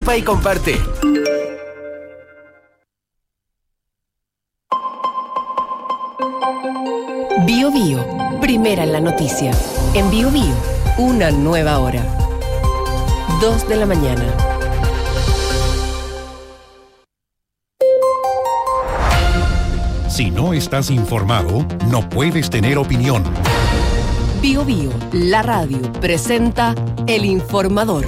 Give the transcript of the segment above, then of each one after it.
Participa y comparte. Bio Bio, primera en la noticia. En Bio Bio, una nueva hora. 2 de la mañana. Si no estás informado, no puedes tener opinión. Bio Bio, la radio, presenta El Informador.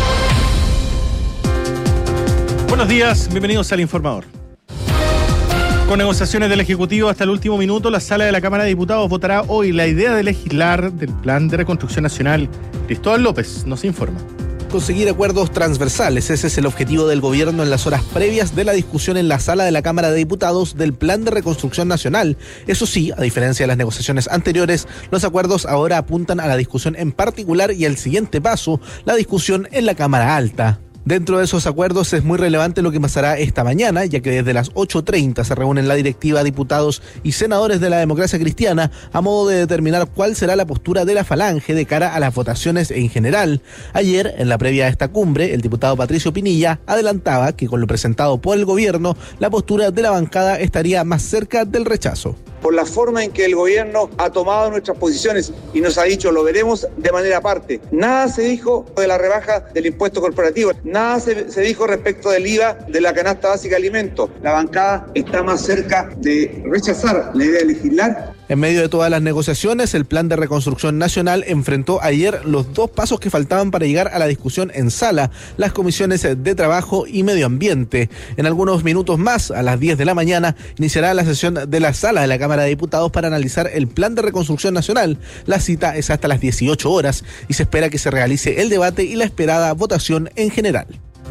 Buenos días, bienvenidos al Informador. Con negociaciones del Ejecutivo hasta el último minuto, la Sala de la Cámara de Diputados votará hoy la idea de legislar del Plan de Reconstrucción Nacional. Cristóbal López nos informa. Conseguir acuerdos transversales, ese es el objetivo del gobierno en las horas previas de la discusión en la Sala de la Cámara de Diputados del Plan de Reconstrucción Nacional. Eso sí, a diferencia de las negociaciones anteriores, los acuerdos ahora apuntan a la discusión en particular y al siguiente paso, la discusión en la Cámara Alta. Dentro de esos acuerdos es muy relevante lo que pasará esta mañana, ya que desde las 8:30 se reúnen la directiva, diputados y senadores de la democracia cristiana a modo de determinar cuál será la postura de la Falange de cara a las votaciones en general. Ayer, en la previa a esta cumbre, el diputado Patricio Pinilla adelantaba que con lo presentado por el gobierno, la postura de la bancada estaría más cerca del rechazo. Por la forma en que el gobierno ha tomado nuestras posiciones y nos ha dicho lo veremos de manera aparte. Nada se dijo de la rebaja del impuesto corporativo, nada se dijo respecto del IVA de la canasta básica de alimentos. La bancada está más cerca de rechazar la idea de legislar. En medio de todas las negociaciones, el Plan de Reconstrucción Nacional enfrentó ayer los dos pasos que faltaban para llegar a la discusión en sala, las comisiones de Trabajo y Medio Ambiente. En algunos minutos más, a las 10 de la mañana, iniciará la sesión de la Sala de la Cámara de Diputados para analizar el Plan de Reconstrucción Nacional. La cita es hasta las 18 horas y se espera que se realice el debate y la esperada votación en general.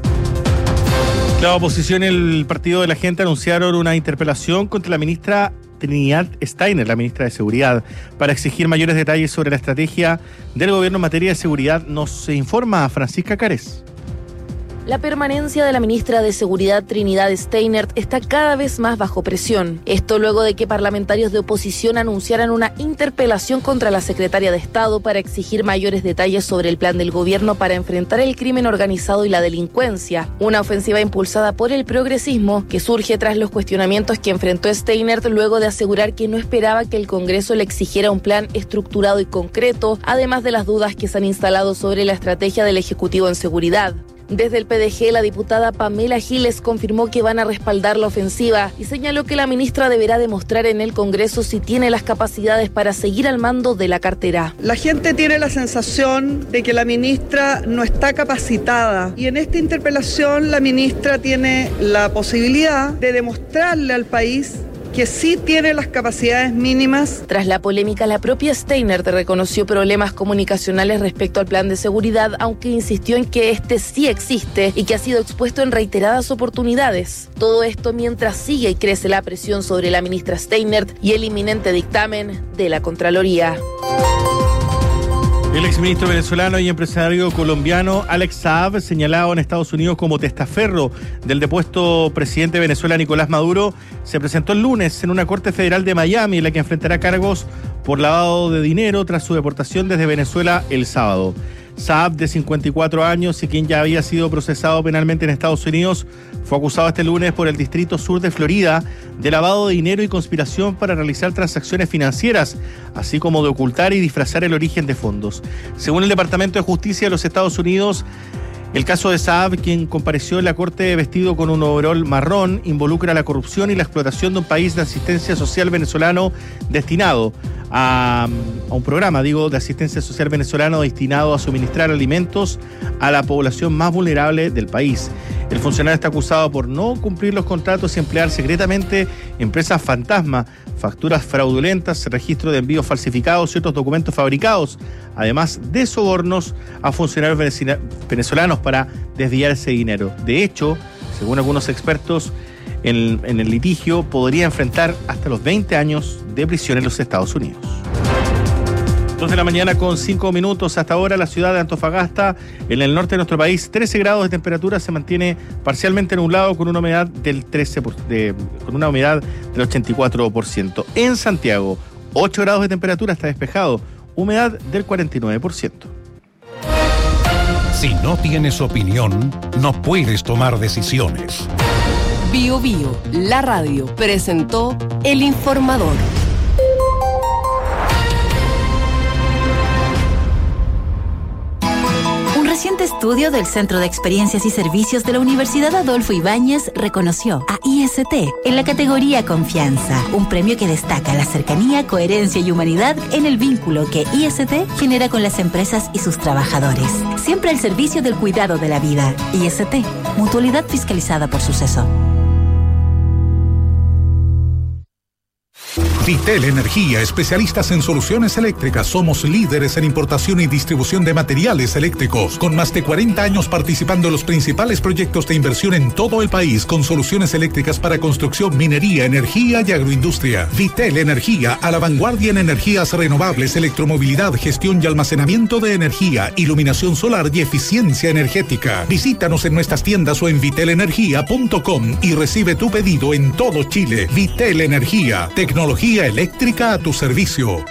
La oposición y el Partido de la Gente anunciaron una interpelación contra la ministra Trinidad Steiner, la ministra de Seguridad, para exigir mayores detalles sobre la estrategia del gobierno en materia de seguridad. Nos informa Francisca Cárez. La permanencia de la ministra de Seguridad Trinidad Steiner está cada vez más bajo presión. Esto luego de que parlamentarios de oposición anunciaran una interpelación contra la secretaria de Estado para exigir mayores detalles sobre el plan del gobierno para enfrentar el crimen organizado y la delincuencia. Una ofensiva impulsada por el progresismo que surge tras los cuestionamientos que enfrentó Steiner luego de asegurar que no esperaba que el Congreso le exigiera un plan estructurado y concreto, además de las dudas que se han instalado sobre la estrategia del Ejecutivo en seguridad. Desde el PDG, la diputada Pamela Giles confirmó que van a respaldar la ofensiva y señaló que la ministra deberá demostrar en el Congreso si tiene las capacidades para seguir al mando de la cartera. La gente tiene la sensación de que la ministra no está capacitada y en esta interpelación la ministra tiene la posibilidad de demostrarle al país que sí tiene las capacidades mínimas. Tras la polémica, la propia Steiner reconoció problemas comunicacionales respecto al plan de seguridad, aunque insistió en que este sí existe y que ha sido expuesto en reiteradas oportunidades. Todo esto mientras sigue y crece la presión sobre la ministra Steiner y el inminente dictamen de la Contraloría. El exministro venezolano y empresario colombiano Alex Saab, señalado en Estados Unidos como testaferro del depuesto presidente de Venezuela Nicolás Maduro, se presentó el lunes en una corte federal de Miami, en la que enfrentará cargos por lavado de dinero tras su deportación desde Venezuela el sábado. Saab, de 54 años y quien ya había sido procesado penalmente en Estados Unidos, fue acusado este lunes por el Distrito Sur de Florida de lavado de dinero y conspiración para realizar transacciones financieras, así como de ocultar y disfrazar el origen de fondos. Según el Departamento de Justicia de los Estados Unidos, el caso de Saab, quien compareció en la corte vestido con un overol marrón, involucra la corrupción y la explotación de un país de asistencia social venezolano destinado a un programa, de asistencia social venezolano destinado a suministrar alimentos a la población más vulnerable del país. El funcionario está acusado por no cumplir los contratos y emplear secretamente empresas fantasma, facturas fraudulentas, registro de envíos falsificados y otros documentos fabricados, además de sobornos a funcionarios venezolanos para desviar ese dinero. De hecho, según algunos expertos, en el litigio podría enfrentar hasta los 20 años de prisión en los Estados Unidos. 2 de la mañana con 5 minutos. Hasta ahora la ciudad de Antofagasta, en el norte de nuestro país, 13 grados de temperatura, se mantiene parcialmente nublado con una humedad del 84%. En Santiago, 8 grados de temperatura, está despejado, humedad del 49%. Si no tienes opinión, no puedes tomar decisiones. Bio Bio, la radio, presentó El Informador. Un reciente estudio del Centro de Experiencias y Servicios de la Universidad Adolfo Ibáñez reconoció a IST en la categoría Confianza, un premio que destaca la cercanía, coherencia y humanidad en el vínculo que IST genera con las empresas y sus trabajadores. Siempre al servicio del cuidado de la vida. IST, mutualidad fiscalizada por Suceso. Vitel Energía, especialistas en soluciones eléctricas. Somos líderes en importación y distribución de materiales eléctricos, con más de 40 años participando en los principales proyectos de inversión en todo el país, con soluciones eléctricas para construcción, minería, energía y agroindustria. Vitel Energía, a la vanguardia en energías renovables, electromovilidad, gestión y almacenamiento de energía, iluminación solar y eficiencia energética. Visítanos en nuestras tiendas o en vitelenergia.com y recibe tu pedido en todo Chile. Vitel Energía, tecnología eléctrica a tu servicio.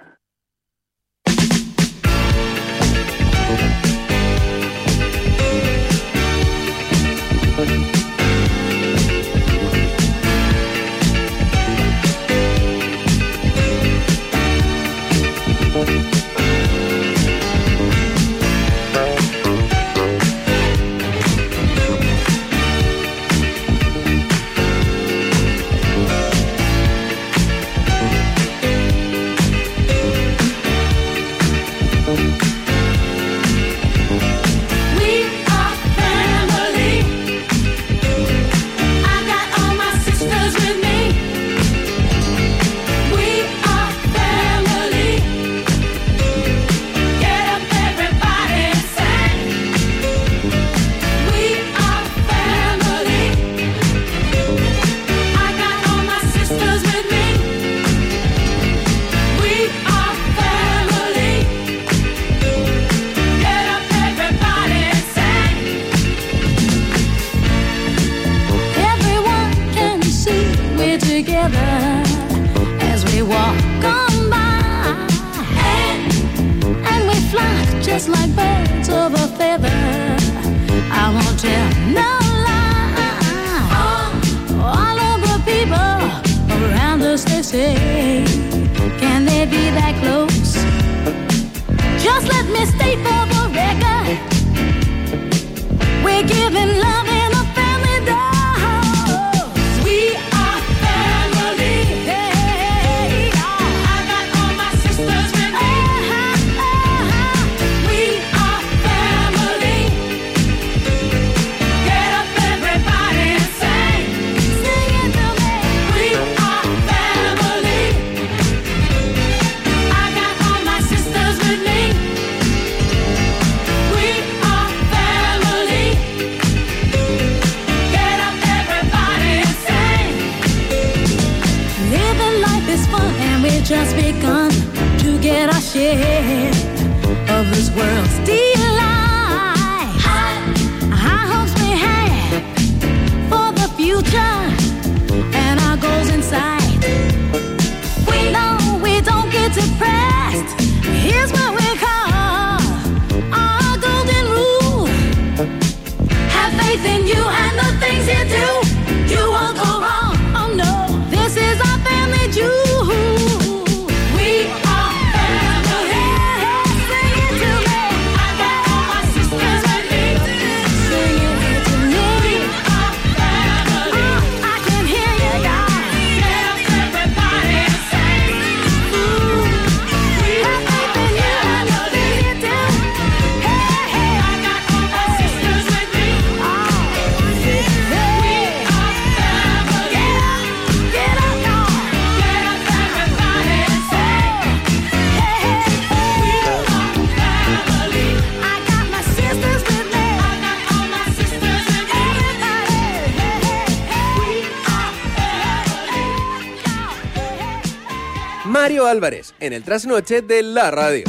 Mario Álvarez, en el trasnoche de la radio.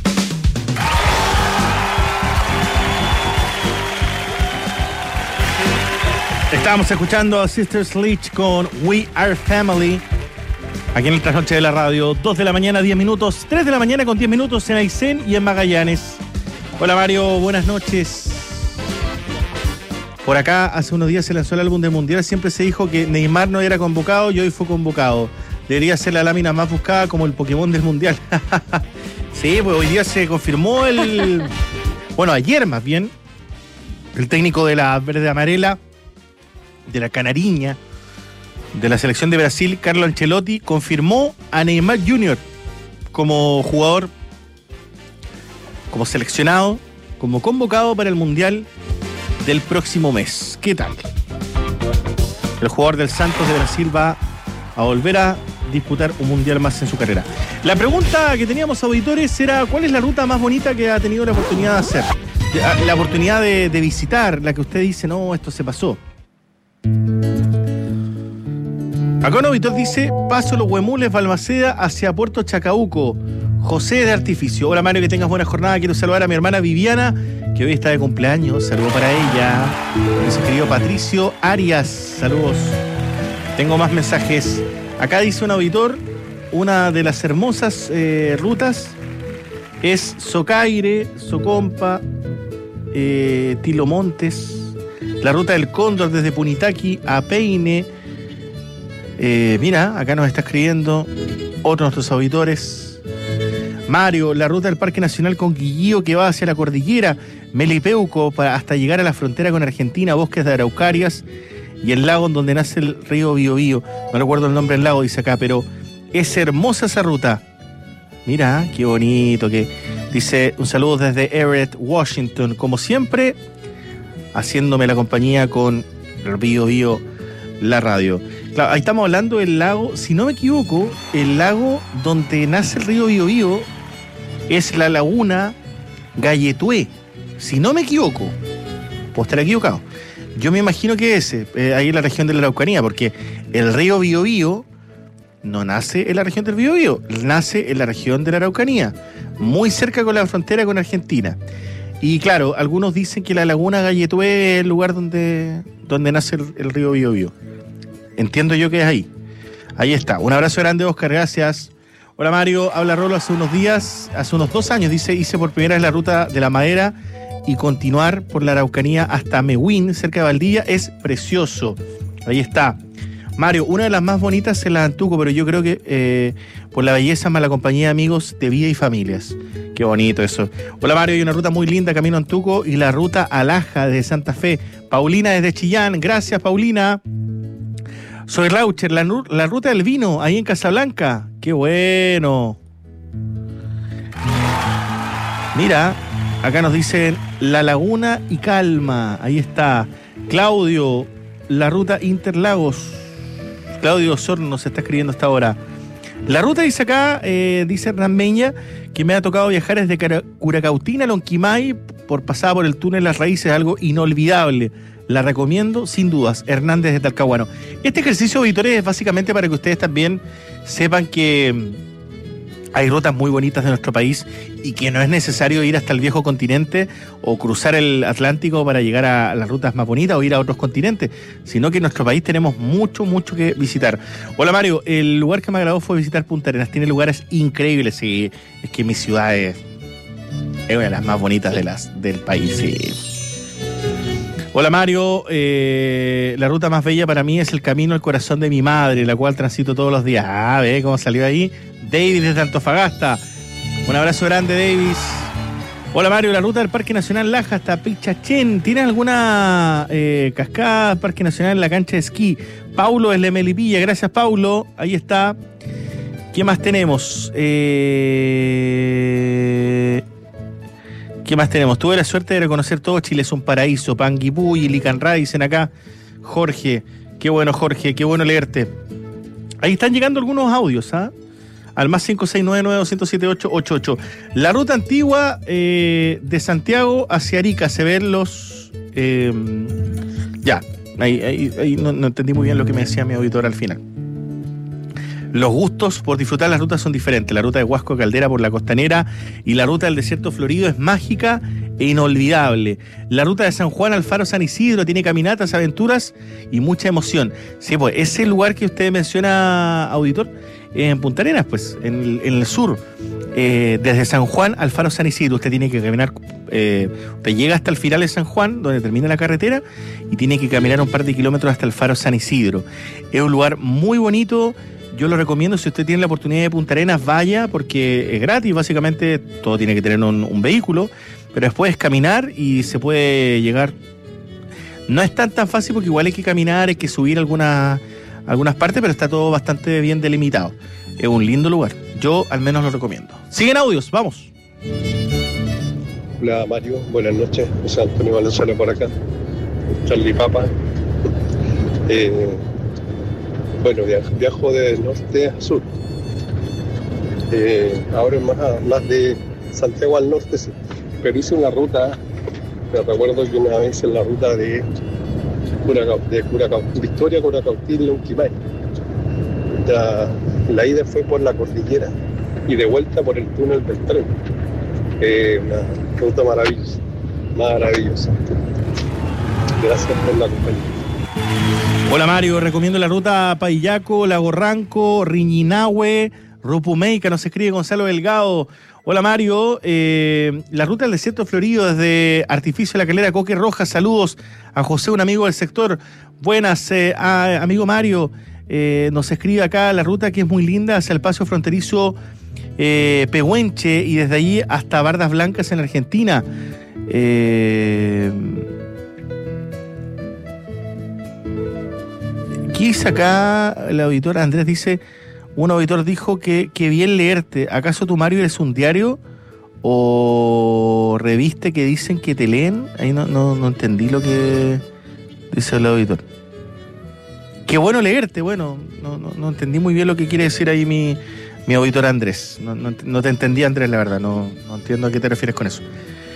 Estábamos escuchando a Sister Sledge con We Are Family, aquí en el trasnoche de la radio. 2 de la mañana, 10 minutos, 3 de la mañana con 10 minutos en Aysén y en Magallanes. Hola Mario, buenas noches. Por acá, hace unos días se lanzó el álbum del Mundial. Siempre se dijo que Neymar no era convocado y hoy fue convocado. Debería ser la lámina más buscada como el Pokémon del Mundial. Sí, pues hoy día se confirmó bueno, ayer más bien, el técnico de la verde amarela, de la Canariña, de la selección de Brasil, Carlo Ancelotti, confirmó a Neymar Jr. como jugador, como seleccionado, como convocado para el Mundial del próximo mes. ¿Qué tal? El jugador del Santos de Brasil va a volver a disputar un mundial más en su carrera. La pregunta que teníamos, auditores, era ¿cuál es la ruta más bonita que ha tenido la oportunidad de hacer? La oportunidad de visitar, la que usted dice, no, esto se pasó. Acá un auditor dice, paso Los Huemules, Balmaceda, hacia Puerto Chacabuco. José de Artificio. Hola Mario, que tengas buena jornada. Quiero saludar a mi hermana Viviana, que hoy está de cumpleaños. Saludo para ella. Nuestro querido Patricio Arias. Saludos. Tengo más mensajes. Acá dice un auditor, una de las hermosas rutas es Socaire, Socompa, Tilo Montes, la ruta del Cóndor desde Punitaqui a Peine. Mira, acá nos está escribiendo otro de nuestros auditores. Mario, la ruta del Parque Nacional Conquillío que va hacia la cordillera, Melipeuco, hasta llegar a la frontera con Argentina, bosques de araucarias y el lago en donde nace el río Biobío. No recuerdo el nombre del lago, dice acá, pero es hermosa esa ruta. Mira, qué bonito, que dice un saludo desde Everett, Washington, como siempre, haciéndome la compañía con el Biobío, la radio. Claro, ahí estamos hablando del lago, si no me equivoco, el lago donde nace el río Biobío es la laguna Galletué, si no me equivoco, puedo estar equivocado. Yo me imagino que ahí en la región de la Araucanía, porque el río Biobío no nace en la región del Biobío, nace en la región de la Araucanía, muy cerca con la frontera con Argentina. Y claro, algunos dicen que la laguna Galletué es el lugar donde nace el río Biobío. Entiendo yo que es ahí. Ahí está. Un abrazo grande, Oscar, gracias. Hola Mario, habla Rolo. Hace unos 2 años, dice, hice por primera vez la ruta de la madera y continuar por la Araucanía hasta Mehuín, cerca de Valdivia, es precioso. Ahí está. Mario, una de las más bonitas es la de Antuco, pero yo creo que por la belleza más la compañía de amigos de vida y familias. Qué bonito eso. Hola Mario, hay una ruta muy linda, camino a Antuco, y la ruta Alaja desde Santa Fe. Paulina desde Chillán, gracias Paulina. Soy Raucher, la ruta del vino, ahí en Casablanca. ¡Qué bueno! Mira, acá nos dicen La Laguna y Calma. Ahí está. Claudio, la ruta Interlagos. Claudio Osorno nos está escribiendo hasta ahora. La ruta dice acá, dice Hernán Meña, que me ha tocado viajar desde Curacautín a Lonquimay, pasada por el túnel Las Raíces, algo inolvidable. La recomiendo sin dudas. Hernández de Talcahuano. Este ejercicio, auditores, es básicamente para que ustedes también sepan que hay rutas muy bonitas de nuestro país y que no es necesario ir hasta el viejo continente o cruzar el Atlántico para llegar a las rutas más bonitas o ir a otros continentes, sino que en nuestro país tenemos mucho que visitar. Hola Mario, el lugar que me agradó fue visitar Punta Arenas. Tiene lugares increíbles. Sí, es que mi ciudad es una de las más bonitas del país. Sí. Hola Mario, la ruta más bella para mí es el camino al corazón de mi madre, la cual transito todos los días. Ah, ve cómo salió ahí. David desde Antofagasta. Un abrazo grande, Davis. Hola Mario, la ruta del Parque Nacional Laja hasta Pichachén. ¿Tienes alguna cascada, Parque Nacional en la cancha de esquí? Paulo desde Melipilla, gracias Paulo. Ahí está. ¿Qué más tenemos? ¿Qué más tenemos? Tuve la suerte de reconocer todo Chile es un paraíso. Panguipulli, Licanray, dicen acá. Jorge, qué bueno Jorge, qué bueno leerte. Ahí están llegando algunos audios, ¿ah? Al más 569-907-888. La ruta antigua de Santiago hacia Arica, se ven los... ya, ahí no entendí muy bien lo que me decía mi auditor al final. Los gustos por disfrutar las rutas son diferentes. La ruta de Huasco a Caldera por la Costanera y la ruta del Desierto Florido es mágica e inolvidable. La ruta de San Juan al Faro San Isidro tiene caminatas, aventuras y mucha emoción. Sí, pues ese lugar que usted menciona, auditor, en Punta Arenas, pues, en el sur, desde San Juan al Faro San Isidro, usted tiene que caminar Usted llega hasta el final de San Juan, donde termina la carretera, y tiene que caminar un par de kilómetros hasta el Faro San Isidro. Es un lugar muy bonito. Yo lo recomiendo, si usted tiene la oportunidad de Punta Arenas, vaya, porque es gratis, básicamente todo tiene que tener un vehículo, pero después es caminar y se puede llegar. No es tan fácil porque igual hay que caminar, hay que subir algunas partes, pero está todo bastante bien delimitado. Es un lindo lugar, yo al menos lo recomiendo. Siguen audios, vamos. Hola Mario, buenas noches, José Antonio Valenzuela por acá, Charlie Papa. Bueno, viajo de norte a sur. Ahora es más de Santiago al norte, sí. Pero hice una ruta, me recuerdo que una vez en la ruta de Victoria, Curacautín, Lonquimay. La ida fue por la cordillera y de vuelta por el túnel del tren. Una ruta maravillosa. Gracias por la compañía. Hola Mario, recomiendo la ruta Paillaco, Lago Ranco, Riñinahue, Rupumeica, nos escribe Gonzalo Delgado. Hola Mario, la ruta del desierto florido desde Artificio de la Calera, Coque Roja, saludos a José, un amigo del sector. Buenas, amigo Mario, nos escribe acá la ruta que es muy linda hacia el paso fronterizo Pehuenche y desde allí hasta Bardas Blancas en Argentina. Quizá acá el auditor Andrés dice, un auditor dijo que bien leerte. ¿Acaso tú, Mario, eres un diario o revista que dicen que te leen? Ahí no entendí lo que dice el auditor. Qué bueno leerte, bueno, no entendí muy bien lo que quiere decir ahí mi auditor Andrés. No te entendí, Andrés, la verdad, no entiendo a qué te refieres con eso.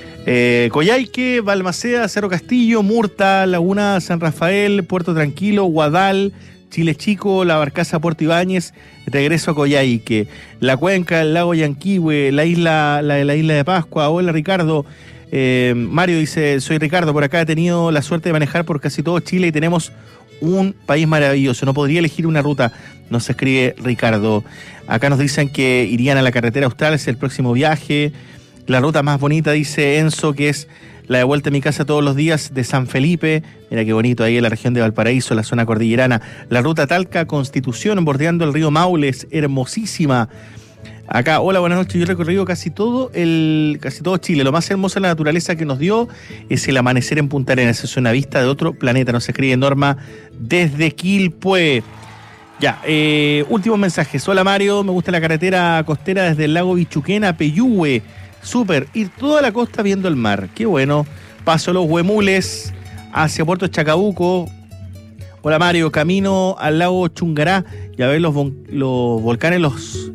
Coyhaique, Balmaceda, Cerro Castillo, Murta, Laguna San Rafael, Puerto Tranquilo, Guadal, Chile Chico, La Barcaza, Puerto Ibáñez, regreso a Coyhaique, La Cuenca, el lago Yanquihue, la isla de Pascua. Hola Ricardo. Mario dice, soy Ricardo, por acá he tenido la suerte de manejar por casi todo Chile y tenemos un país maravilloso, no podría elegir una ruta, nos escribe Ricardo. Acá nos dicen que irían a la carretera austral, es el próximo viaje. La ruta más bonita, dice Enzo, que es la de vuelta a mi casa todos los días de San Felipe. Mira qué bonito, ahí en la región de Valparaíso, la zona cordillerana. La ruta Talca, Constitución, bordeando el río Maule, es hermosísima. Acá, hola, buenas noches. Yo he recorrido casi todo Chile. Lo más hermoso de la naturaleza que nos dio es el amanecer en Punta Arenas. Es una vista de otro planeta. Nos escribe Norma desde Quilpué. Ya, últimos mensajes. Hola Mario, me gusta la carretera costera desde el lago Bichuquén a Peyúgue. Súper, ir toda la costa viendo el mar, qué bueno. Paso los Huemules hacia Puerto Chacabuco. Hola Mario, camino al lago Chungará y a ver los volcanes, los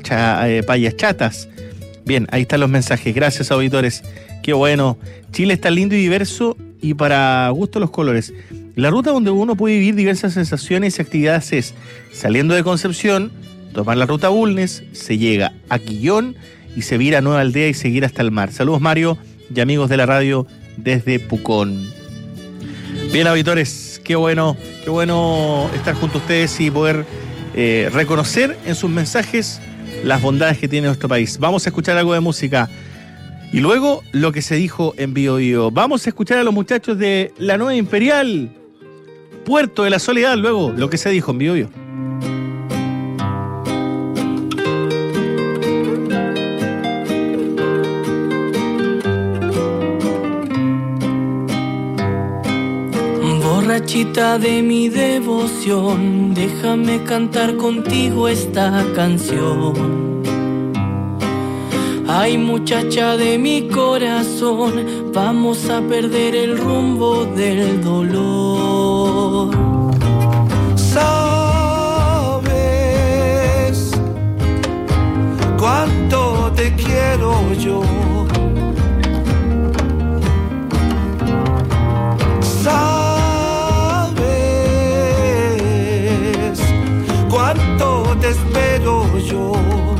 Payachatas. Bien, ahí están los mensajes, gracias auditores, qué bueno. Chile está lindo y diverso y para gusto los colores. La ruta donde uno puede vivir diversas sensaciones y actividades es, saliendo de Concepción, tomar la ruta Bulnes, se llega a Quillón y se vira a Nueva Aldea y seguir hasta el mar. Saludos Mario y amigos de la radio desde Pucón. Bien auditores, qué bueno estar junto a ustedes y poder reconocer en sus mensajes las bondades que tiene nuestro país. Vamos a escuchar algo de música y luego lo que se dijo en Bio Bio. Vamos a escuchar a los muchachos de La Nueva Imperial, Puerto de la Soledad, luego lo que se dijo en Bio Bio. Borrachita de mi devoción, déjame cantar contigo esta canción. Ay, muchacha de mi corazón, vamos a perder el rumbo del dolor. Sabes cuánto te quiero yo. Cuánto te espero yo,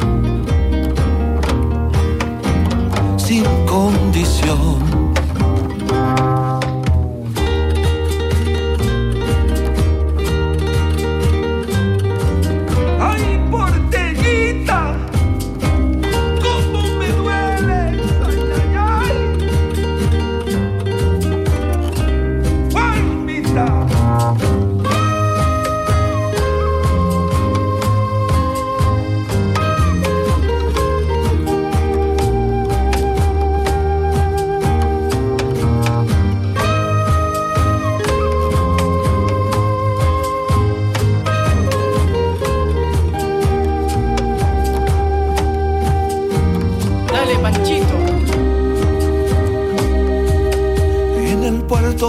sin condición. Ay, porteñita, cómo me duele, ay, ay, ay.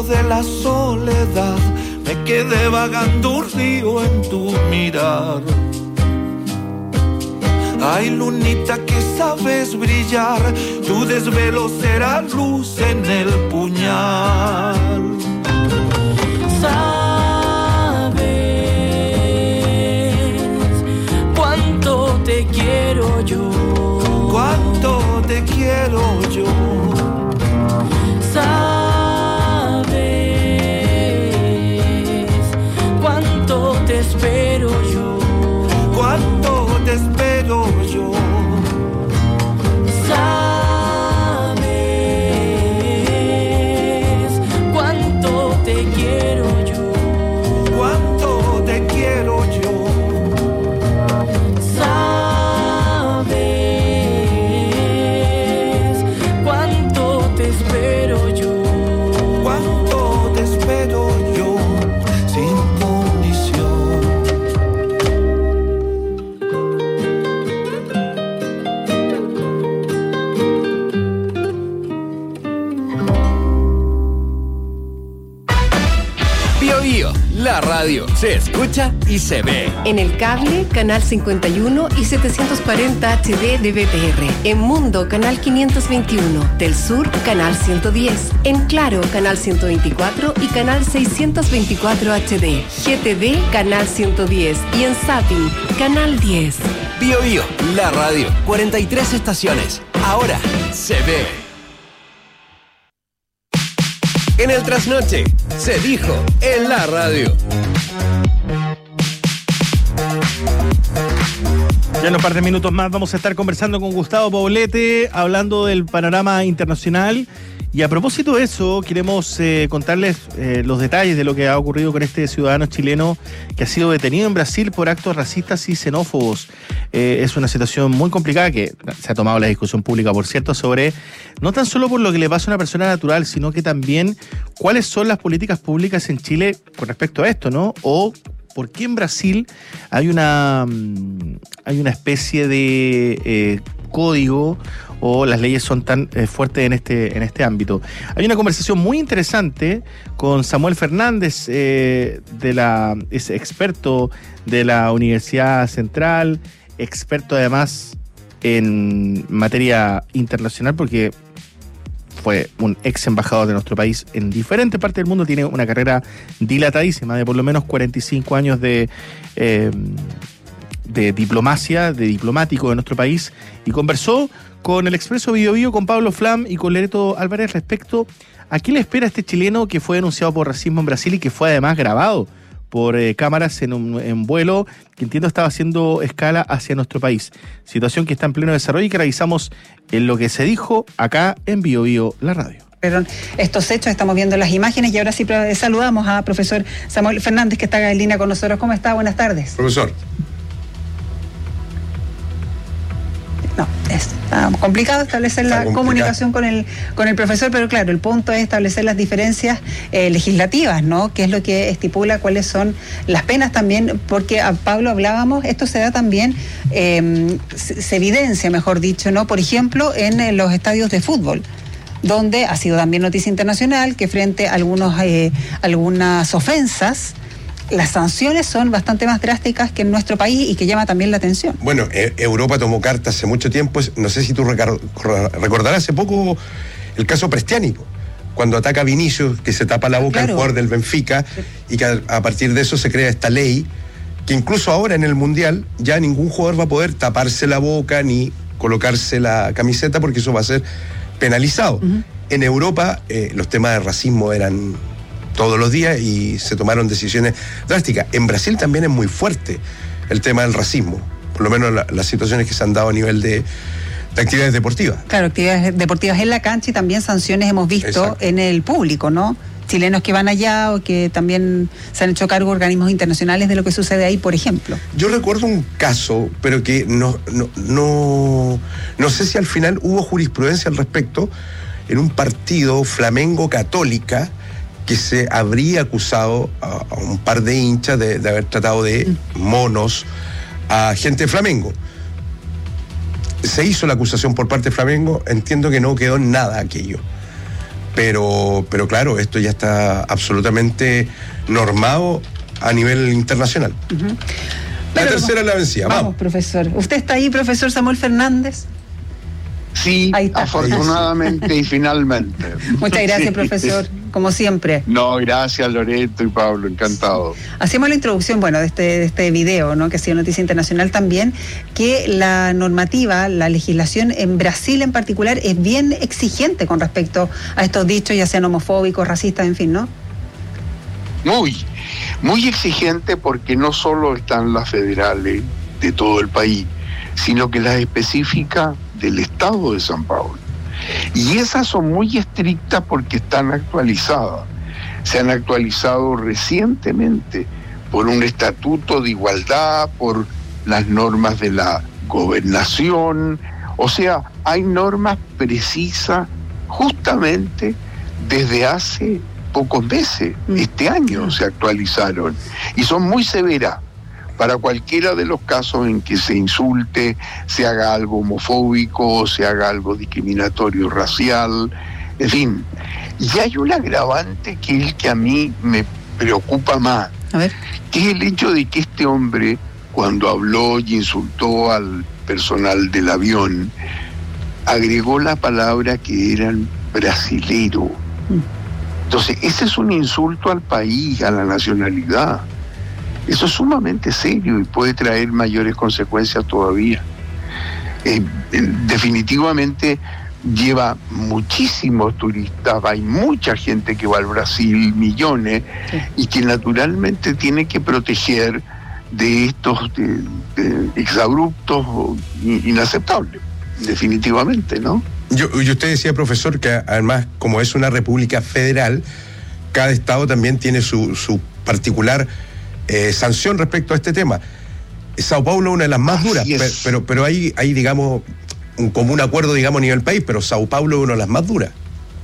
centro de la soledad me quedé vagando un río en tu mirar. Ay, lunita que sabes brillar, tu desvelo será luz en el puñal. Sabes cuánto te quiero yo, cuánto te quiero yo. Sabes cuánto te espero yo, cuánto te espero yo. Sabes cuánto te quiero yo, cuánto te quiero yo. Sabes cuánto te espero yo, cuánto te espero yo, sin condición. Bio, la radio se escucha y se ve. En el cable, canal 51 y 740 HD de BTR. En Mundo, canal 521. Del Sur, canal 110. En Claro, canal 124 y canal 624 HD. GTV, canal 110. Y en Zapping, canal 10. Bio, la radio. 43 estaciones. Ahora se ve. En el trasnoche, se dijo en la radio. Ya en un par de minutos más vamos a estar conversando con Gustavo Poblete, hablando del panorama internacional. Y a propósito de eso, queremos contarles los detalles de lo que ha ocurrido con este ciudadano chileno que ha sido detenido en Brasil por actos racistas y xenófobos. Es una situación muy complicada que se ha tomado la discusión pública, por cierto, sobre no tan solo por lo que le pasa a una persona natural, sino que también cuáles son las políticas públicas en Chile con respecto a esto, ¿no? O por qué en Brasil hay una especie de código o las leyes son tan fuertes en este ámbito. Hay una conversación muy interesante con Samuel Fernández, es experto de la Universidad Central, experto además en materia internacional porque fue un ex embajador de nuestro país en diferentes partes del mundo, tiene una carrera dilatadísima de por lo menos 45 años de diplomacia, de diplomático de nuestro país, y conversó con el Expreso Bio Bio, con Pablo Flam y con Loreto Álvarez respecto a qué le espera a este chileno que fue denunciado por racismo en Brasil y que fue además grabado por cámaras en vuelo que entiendo estaba haciendo escala hacia nuestro país. Situación que está en pleno desarrollo y que revisamos en lo que se dijo acá en Bio Bio, la radio. Estos hechos, estamos viendo las imágenes y ahora sí saludamos a profesor Samuel Fernández, que está en línea con nosotros. ¿Cómo está? Buenas tardes. Profesor. No, está complicado establecer la comunicación con el profesor, pero claro, el punto es establecer las diferencias legislativas, ¿no? Que es lo que estipula cuáles son las penas también, porque a Pablo hablábamos, esto se da también, se evidencia, mejor dicho, ¿no? Por ejemplo, en los estadios de fútbol, donde ha sido también noticia internacional que frente a algunas ofensas, las sanciones son bastante más drásticas que en nuestro país y que llama también la atención. Bueno, Europa tomó cartas hace mucho tiempo. No sé si tú recordarás hace poco el caso Prestiani, cuando ataca a Vinicius, que se tapa la boca al jugador del Benfica, y que a partir de eso se crea esta ley, que incluso ahora en el Mundial ya ningún jugador va a poder taparse la boca ni colocarse la camiseta, porque eso va a ser penalizado. Uh-huh. En Europa los temas de racismo eran todos los días y se tomaron decisiones drásticas. En Brasil también es muy fuerte el tema del racismo, por lo menos las situaciones que se han dado a nivel de actividades deportivas. Claro, actividades deportivas en la cancha y también sanciones hemos visto. Exacto. En el público, ¿no? Chilenos que van allá o que también se han hecho cargo organismos internacionales de lo que sucede ahí, por ejemplo. Yo recuerdo un caso, pero que no sé si al final hubo jurisprudencia al respecto, en un partido Flamengo-Católica, que se habría acusado a un par de hinchas de haber tratado de monos a gente de Flamengo. Se hizo la acusación por parte de Flamengo, entiendo que no quedó en nada aquello. pero claro, esto ya está absolutamente normado a nivel internacional. Uh-huh. La tercera es la vencida. Vamos, profesor. ¿Usted está ahí, profesor Samuel Fernández? Sí, afortunadamente y finalmente. Muchas gracias, profesor, como siempre. No, gracias Loreto y Pablo, encantado. Hacemos la introducción, bueno, de este video, ¿no?, que ha sido noticia internacional también, que la normativa, la legislación en Brasil en particular es bien exigente con respecto a estos dichos, ya sean homofóbicos, racistas, en fin, ¿no? Muy exigente, porque no solo están las federales de todo el país, sino que las específicas del Estado de San Paulo. Y esas son muy estrictas porque están actualizadas. Se han actualizado recientemente por un estatuto de igualdad, por las normas de la gobernación. O sea, hay normas precisas justamente desde hace pocos meses. Este año se actualizaron y son muy severas para cualquiera de los casos en que se insulte, se haga algo homofóbico, se haga algo discriminatorio racial, en fin. Y hay un agravante que es el que a mí me preocupa más, que es el hecho de que este hombre, cuando habló y insultó al personal del avión, agregó la palabra que eran brasilero. Entonces, ese es un insulto al país, a la nacionalidad. Eso es sumamente serio y puede traer mayores consecuencias todavía. Definitivamente lleva muchísimos turistas, hay mucha gente que va al Brasil, millones, y que naturalmente tiene que proteger de estos exabruptos inaceptables, definitivamente, ¿no? Y usted decía, profesor, que además, como es una república federal, cada estado también tiene su particular sanción respecto a este tema. Sao Paulo es una de las más duras, pero hay digamos, un común acuerdo, digamos, a nivel país, pero Sao Paulo es una de las más duras.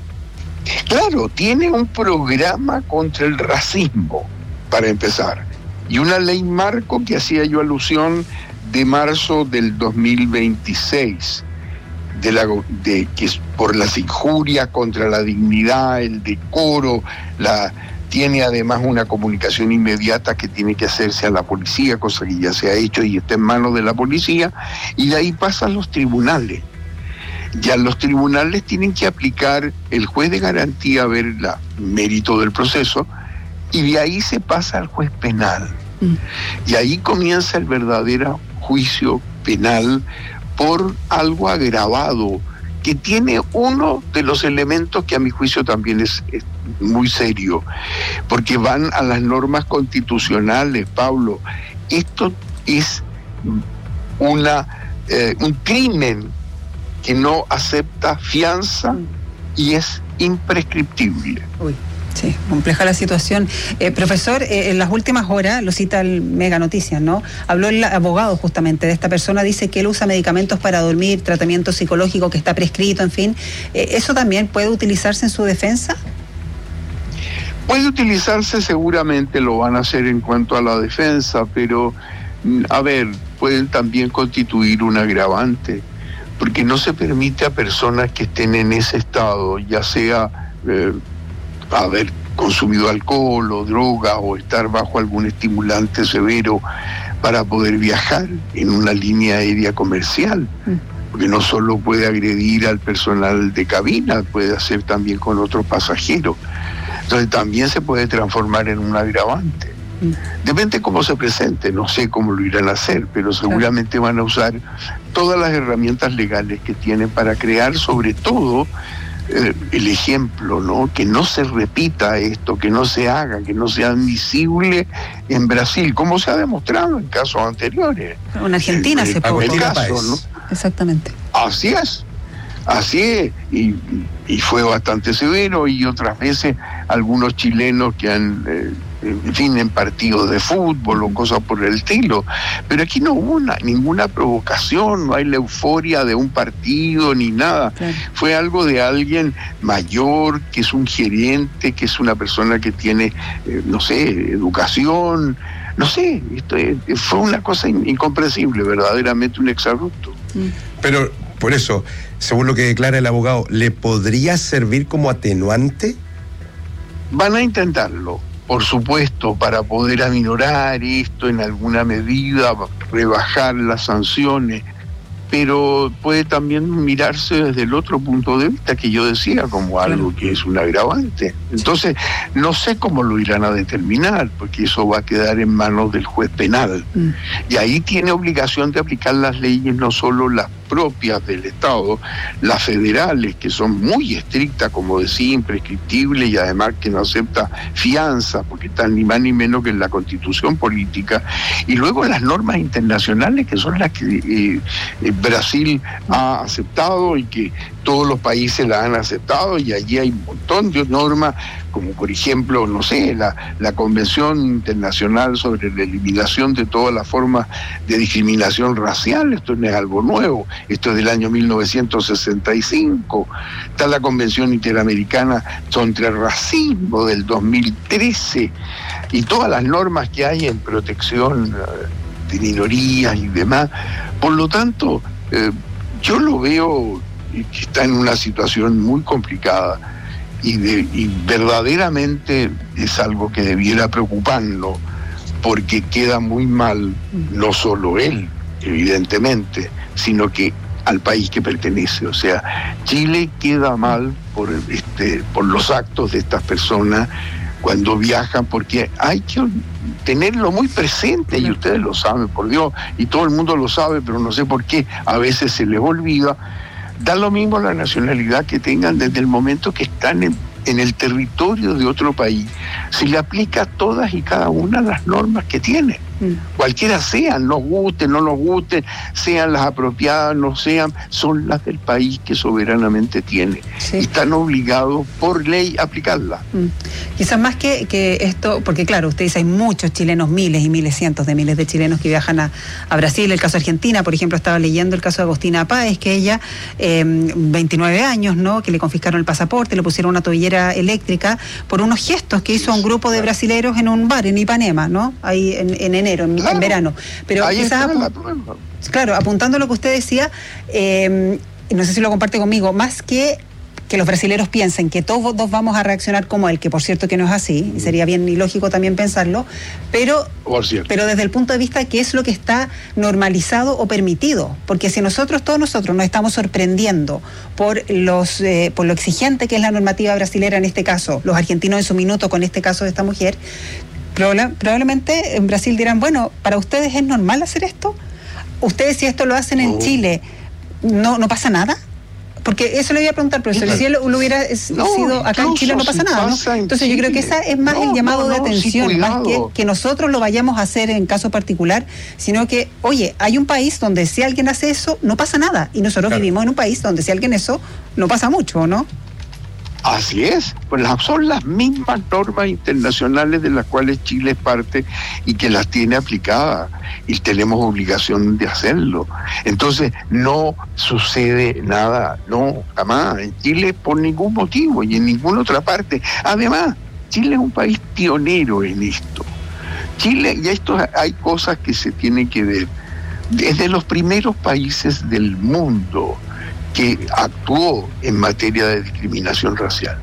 Claro, tiene un programa contra el racismo, para empezar, y una ley marco que hacía yo alusión de marzo del 2026, que es por las injurias contra la dignidad, el decoro, tiene además una comunicación inmediata que tiene que hacerse a la policía, cosa que ya se ha hecho y está en manos de la policía, y de ahí pasan los tribunales. Ya los tribunales tienen que aplicar, el juez de garantía, a ver el mérito del proceso, y de ahí se pasa al juez penal. Y ahí comienza el verdadero juicio penal por algo agravado, que tiene uno de los elementos que a mi juicio también es muy serio, porque van a las normas constitucionales, Pablo. Esto es un crimen que no acepta fianza y es imprescriptible. Sí, compleja la situación. Profesor, en las últimas horas, lo cita el Mega Noticias, ¿no? Habló el abogado justamente de esta persona, dice que él usa medicamentos para dormir, tratamiento psicológico que está prescrito, en fin. ¿Eso también puede utilizarse en su defensa? Puede utilizarse, seguramente lo van a hacer en cuanto a la defensa, pero, a ver, pueden también constituir un agravante, porque no se permite a personas que estén en ese estado, ya sea haber consumido alcohol o droga o estar bajo algún estimulante severo para poder viajar en una línea aérea comercial, porque no solo puede agredir al personal de cabina, puede hacer también con otros pasajeros. Entonces también se puede transformar en un agravante. Depende cómo se presente, no sé cómo lo irán a hacer, pero seguramente van a usar todas las herramientas legales que tienen para crear, sobre todo, el ejemplo, ¿no? Que no se repita esto, que no se haga, que no sea admisible en Brasil, como se ha demostrado en casos anteriores. En Argentina hace poco. ¿No? Exactamente. Así es, y fue bastante severo, y otras veces algunos chilenos que han, en fin, en partidos de fútbol o cosas por el estilo, pero aquí no hubo ninguna provocación, no hay la euforia de un partido ni nada, fue algo de alguien mayor, que es un gerente, que es una persona que tiene, no sé, educación, no sé, fue una cosa incomprensible, verdaderamente un exabrupto. Pero Por eso, según lo que declara el abogado, ¿le podría servir como atenuante? Van a intentarlo, por supuesto, para poder aminorar esto en alguna medida, rebajar las sanciones, pero puede también mirarse desde el otro punto de vista que yo decía, como algo que es un agravante. Entonces, no sé cómo lo irán a determinar, porque eso va a quedar en manos del juez penal. Y ahí tiene obligación de aplicar las leyes, no solo las propias del Estado, las federales, que son muy estrictas, como decía, imprescriptibles, y además que no acepta fianza, porque están ni más ni menos que en la Constitución política, y luego las normas internacionales, que son las que Brasil ha aceptado y que todos los países la han aceptado, y allí hay un montón de normas, como por ejemplo, no sé, la Convención Internacional sobre la Eliminación de todas las formas de discriminación racial. Esto no es algo nuevo, esto es del año 1965. Está la Convención Interamericana contra el Racismo del 2013, y todas las normas que hay en protección de minorías y demás. Por lo tanto, yo lo veo que está en una situación muy complicada, y verdaderamente es algo que debiera preocuparlo, porque queda muy mal no solo él, evidentemente, sino que al país que pertenece. O sea, Chile queda mal por los actos de estas personas cuando viajan, porque hay que tenerlo muy presente, y ustedes lo saben, por Dios, y todo el mundo lo sabe, pero no sé por qué a veces se les olvida. Da lo mismo la nacionalidad que tengan, desde el momento que están en el territorio de otro país, se le aplica a todas y cada una las normas que tiene. Cualquiera sean, nos gusten, no nos gusten, sean las apropiadas, no sean, son las del país que soberanamente tiene. Sí. Y están obligados por ley a aplicarlas. Quizás más que esto, porque claro, usted dice, hay muchos chilenos, miles y miles, cientos de miles de chilenos que viajan a Brasil. El caso de Argentina, por ejemplo, estaba leyendo el caso de Agostina Páez, que ella, 29 años, ¿no?, que le confiscaron el pasaporte, le pusieron una tobillera eléctrica por unos gestos que hizo un grupo de brasileros en un bar en Ipanema, ¿no?, ahí en enero, en verano. Pero ahí quizás claro, apuntando a lo que usted decía, no sé si lo comparte conmigo, más que los brasileros piensen que todos vamos a reaccionar como él, que por cierto que no es así, y sería bien ilógico también pensarlo, pero desde el punto de vista de qué es lo que está normalizado o permitido, porque si todos nosotros nos estamos sorprendiendo por lo exigente que es la normativa brasilera en este caso, los argentinos en su minuto con este caso de esta mujer, probablemente en Brasil dirán, bueno, ¿para ustedes es normal hacer esto? ¿Ustedes si esto lo hacen en Chile, no pasa nada? Porque eso le iba a preguntar, profesor, si él lo hubiera sido acá en Chile no pasa nada, ¿no? Entonces yo creo que esa es más el llamado de atención, sí, más que nosotros lo vayamos a hacer en caso particular, sino que, oye, hay un país donde si alguien hace eso, no pasa nada, y nosotros vivimos en un país donde si alguien eso, no pasa mucho, ¿no? Así es, pues son las mismas normas internacionales de las cuales Chile es parte y que las tiene aplicadas, y tenemos obligación de hacerlo. Entonces no sucede nada, no, jamás, en Chile por ningún motivo y en ninguna otra parte. Además, Chile es un país pionero en esto. Chile, y esto hay cosas que se tienen que ver, desde los primeros países del mundo que actuó en materia de discriminación racial.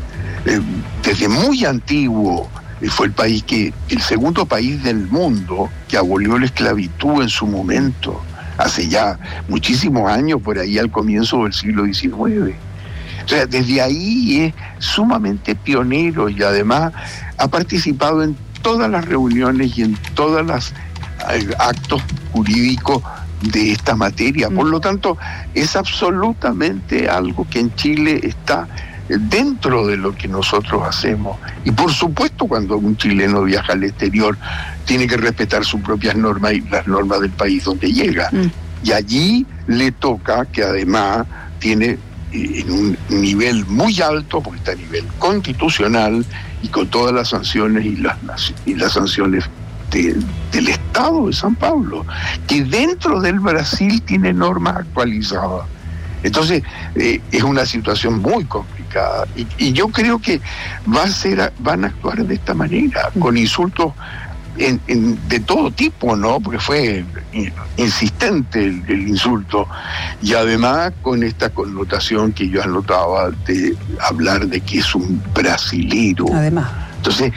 Desde muy antiguo fue el segundo país del mundo que abolió la esclavitud en su momento, hace ya muchísimos años, por ahí al comienzo del siglo XIX. O sea, desde ahí es sumamente pionero, y además ha participado en todas las reuniones y en todos los actos jurídicos de esta materia. Por lo tanto, es absolutamente algo que en Chile está dentro de lo que nosotros hacemos. Y por supuesto, cuando un chileno viaja al exterior, tiene que respetar sus propias normas y las normas del país donde llega. Y allí le toca, que además tiene en un nivel muy alto, porque está a nivel constitucional y con todas las sanciones y las sanciones del Estado de San Pablo, que dentro del Brasil tiene normas actualizadas. Entonces, es una situación muy complicada, y yo creo que van a actuar de esta manera, con insultos de todo tipo, ¿no? Porque fue insistente el insulto, y además con esta connotación que yo anotaba de hablar de que es un brasilero. Entonces,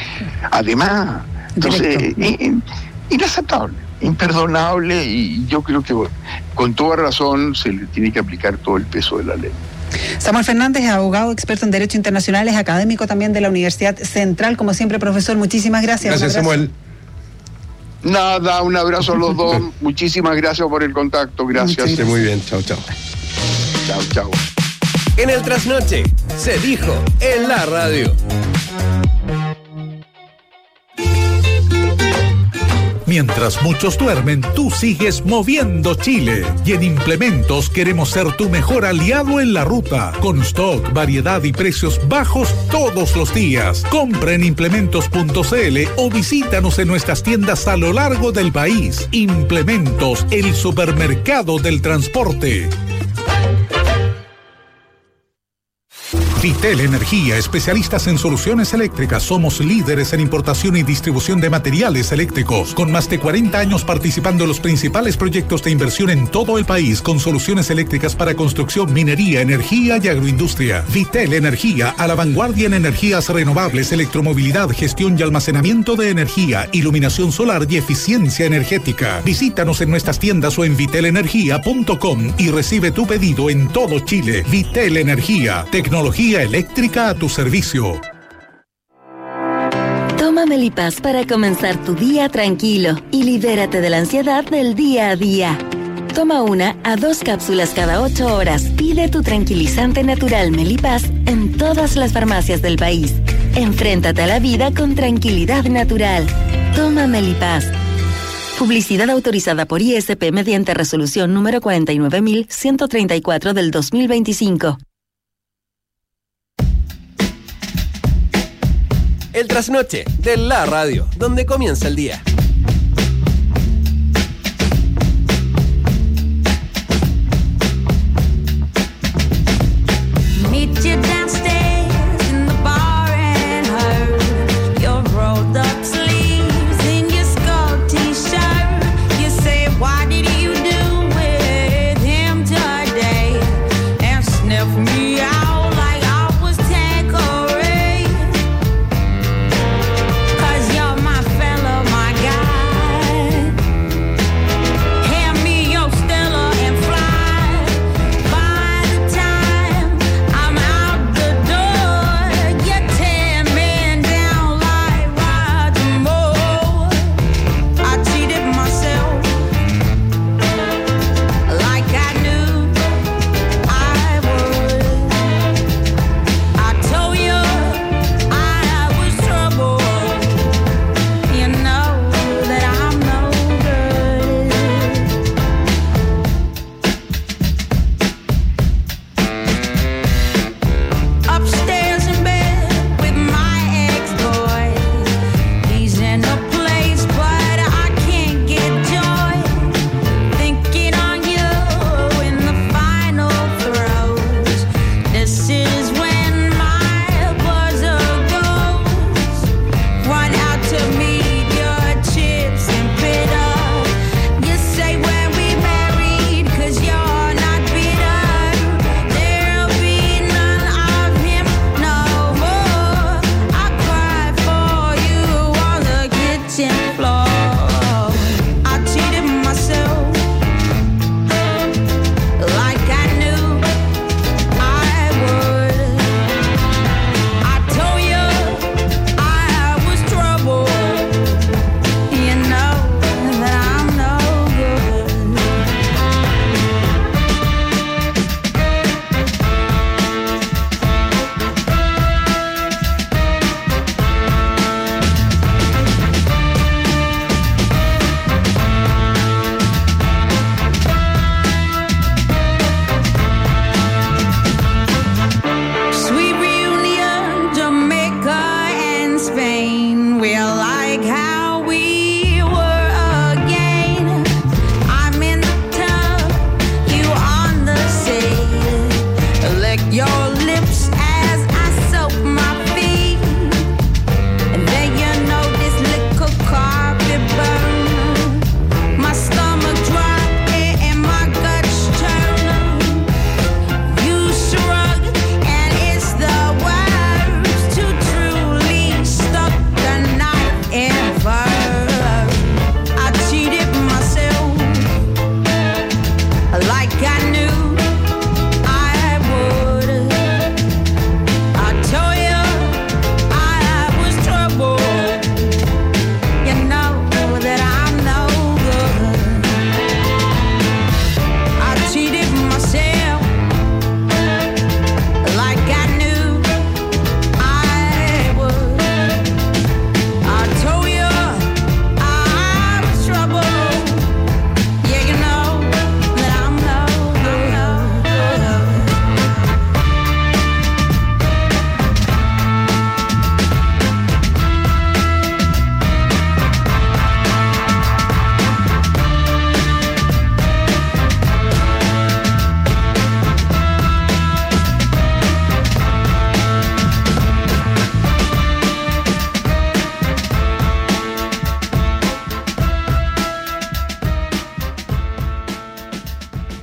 inaceptable, imperdonable, y yo creo que con toda razón se le tiene que aplicar todo el peso de la ley. Samuel Fernández, abogado, experto en Derecho Internacional, es académico también de la Universidad Central. Como siempre, profesor, muchísimas gracias. Gracias, Samuel. Nada, un abrazo a los dos. Muchísimas gracias por el contacto. Gracias. Muy bien, chao, chao. Chao, chao. En el trasnoche, se dijo en la radio. Mientras muchos duermen, tú sigues moviendo Chile. Y en Implementos queremos ser tu mejor aliado en la ruta. Con stock, variedad y precios bajos todos los días. Compra en implementos.cl o visítanos en nuestras tiendas a lo largo del país. Implementos, el supermercado del transporte. Vitel Energía, especialistas en soluciones eléctricas. Somos líderes en importación y distribución de materiales eléctricos, con más de 40 años participando en los principales proyectos de inversión en todo el país, con soluciones eléctricas para construcción, minería, energía y agroindustria. Vitel Energía, a la vanguardia en energías renovables, electromovilidad, gestión y almacenamiento de energía, iluminación solar y eficiencia energética. Visítanos en nuestras tiendas o en vitelenergia.com y recibe tu pedido en todo Chile. Vitel Energía, tecnología eléctrica a tu servicio. Toma Melipaz para comenzar tu día tranquilo y libérate de la ansiedad del día a día. Toma 1 a 2 cápsulas cada 8 horas. Pide tu tranquilizante natural Melipaz en todas las farmacias del país. Enfréntate a la vida con tranquilidad natural. Toma Melipaz. Publicidad autorizada por ISP mediante resolución número 49.134 del 2025. El trasnoche de la radio, donde comienza el día. Cause you're my fella, my guy.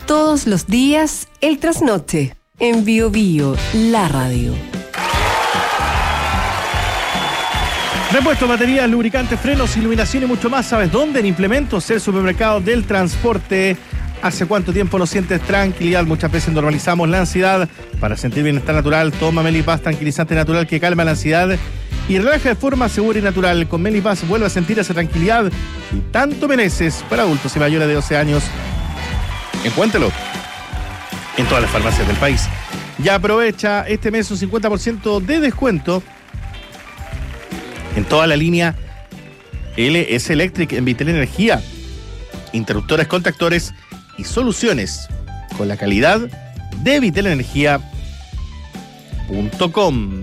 Todos los días, el trasnoche. En Bio Bio, la radio. Repuesto, baterías, lubricantes, frenos, iluminación y mucho más. ¿Sabes dónde? En Implementos, el supermercado del transporte. ¿Hace cuánto tiempo no sientes tranquilidad? Muchas veces normalizamos la ansiedad. Para sentir bienestar natural, toma Melipaz, tranquilizante natural que calma la ansiedad y relaja de forma segura y natural. Con Melipaz vuelve a sentir esa tranquilidad y tanto mereces. Para adultos y mayores de 12 años, encuéntralo en todas las farmacias del país. Ya aprovecha este mes un 50% de descuento en toda la línea LS Electric en Vitel Energía. Interruptores, contactores y soluciones con la calidad de vitelenergia.com.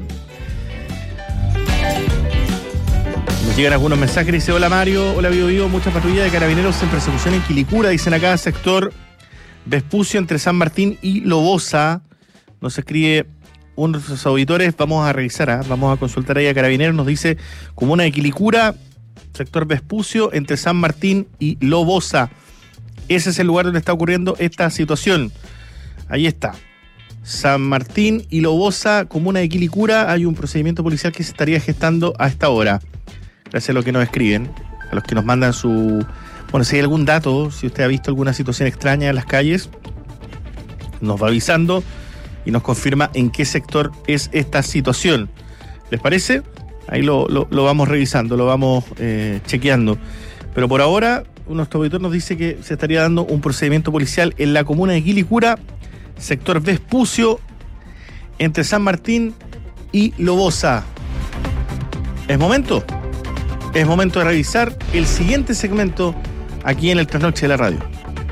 Nos llegan algunos mensajes. Dice: hola Mario, hola Bio Bio, muchas patrullas de carabineros en persecución en Quilicura, dicen acá, sector Vespucio entre San Martín y Lobosa. Nos escribe uno de sus auditores, vamos a revisar, vamos a consultar ahí a carabineros. Nos dice: comuna de Quilicura, sector Vespucio entre San Martín y Lobosa. Ese es el lugar donde está ocurriendo esta situación. Ahí está. San Martín y Lobosa, comuna de Quilicura. Hay un procedimiento policial que se estaría gestando a esta hora. Gracias a los que nos escriben, a los que nos mandan su... Bueno, si hay algún dato, si usted ha visto alguna situación extraña en las calles, nos va avisando y nos confirma en qué sector es esta situación. ¿Les parece? Ahí lo vamos revisando, lo vamos chequeando. Pero por ahora, nuestro auditor nos dice que se estaría dando un procedimiento policial en la comuna de Quilicura, sector Vespucio, entre San Martín y Lobosa. Es momento de revisar el siguiente segmento aquí en el Trasnoche de la radio.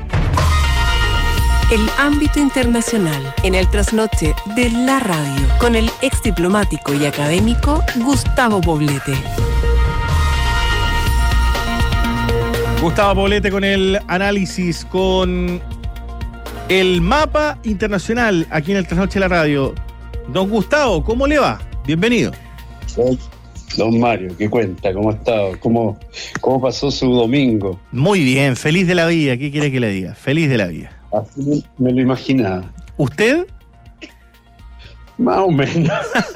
El ámbito internacional en el Trasnoche de la radio, con el ex diplomático y académico Gustavo Poblete. Gustavo Poblete con el análisis, con el mapa internacional aquí en el Trasnoche de la radio. Don Gustavo, ¿cómo le va? Bienvenido. Don Mario, ¿qué cuenta? ¿Cómo ha estado? ¿Cómo pasó su domingo? Muy bien, feliz de la vida. ¿Qué quiere que le diga? Feliz de la vida. Así me lo imaginaba. ¿Usted? Más o menos.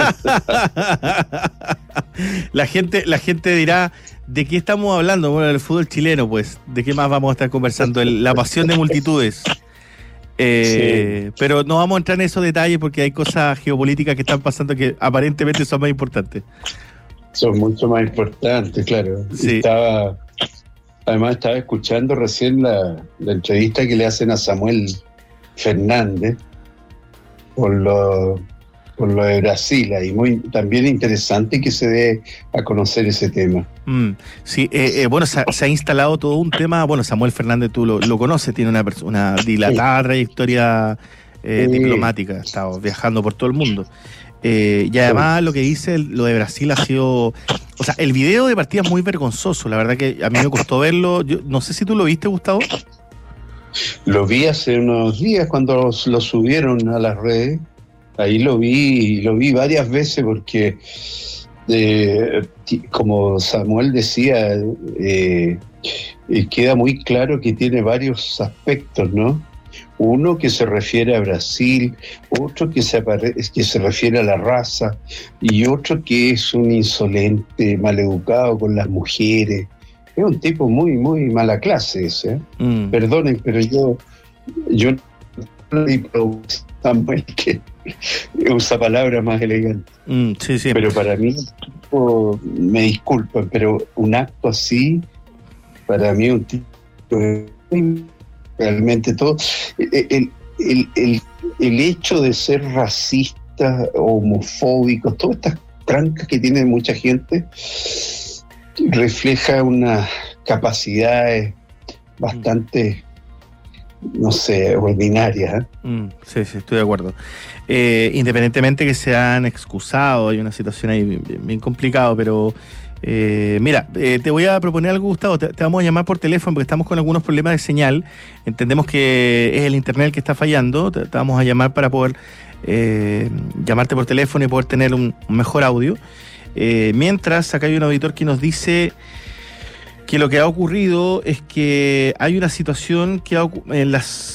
La gente dirá, ¿de qué estamos hablando? Bueno, del fútbol chileno, pues. ¿De qué más vamos a estar conversando? La pasión de multitudes. Sí. Pero no vamos a entrar en esos detalles porque hay cosas geopolíticas que están pasando que aparentemente son más importantes. Son mucho más importantes, claro. Sí. Además estaba escuchando recién la entrevista que le hacen a Samuel Fernández por lo de Brasil, y muy también interesante que se dé a conocer ese tema. Sí, bueno, se ha instalado todo un tema. Bueno, Samuel Fernández, tú lo conoces, tiene una dilatada trayectoria diplomática, ha estado viajando por todo el mundo. Y además lo que dice, lo de Brasil ha sido... O sea, el video de partida es muy vergonzoso, la verdad que a mí me costó verlo. Yo no sé si tú lo viste, Gustavo. Lo vi hace unos días cuando lo subieron a las redes. Ahí lo vi varias veces porque, como Samuel decía, queda muy claro que tiene varios aspectos, ¿no? Uno que se refiere a Brasil, otro que se refiere a la raza, y otro que es un insolente, maleducado con las mujeres. Es un tipo muy, muy mala clase ese, ¿eh? Perdonen, pero yo Samuel que usa palabras más elegantes. Sí. Pero para mí, me disculpan, pero un acto así, para mí un tipo realmente todo. El hecho de ser racista, homofóbico, todas estas trancas que tiene mucha gente, refleja unas capacidades bastante, no sé, ordinarias. Sí, estoy de acuerdo. Independientemente que se han excusado, hay una situación ahí bien complicada, pero mira, te voy a proponer algo, Gustavo. Te vamos a llamar por teléfono porque estamos con algunos problemas de señal. Entendemos que es el internet el que está fallando. Te vamos a llamar para poder llamarte por teléfono y poder tener un mejor audio. Mientras, acá hay un auditor que nos dice que lo que ha ocurrido es que hay una situación que